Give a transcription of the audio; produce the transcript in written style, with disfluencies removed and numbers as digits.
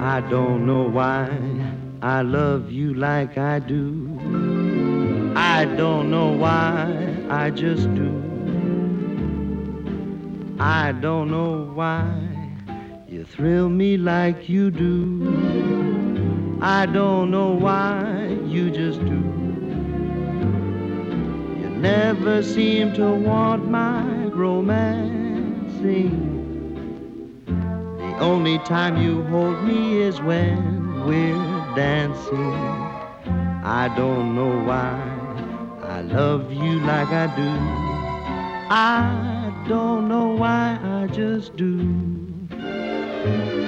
I don't know why I love you like I do. I don't know why I just do. I don't know why you thrill me like you do. I don't know why you just do. You never seem to want my romancing. The only time you hold me is when we're dancing. I don't know why I love you like I do. I don't know why I just do.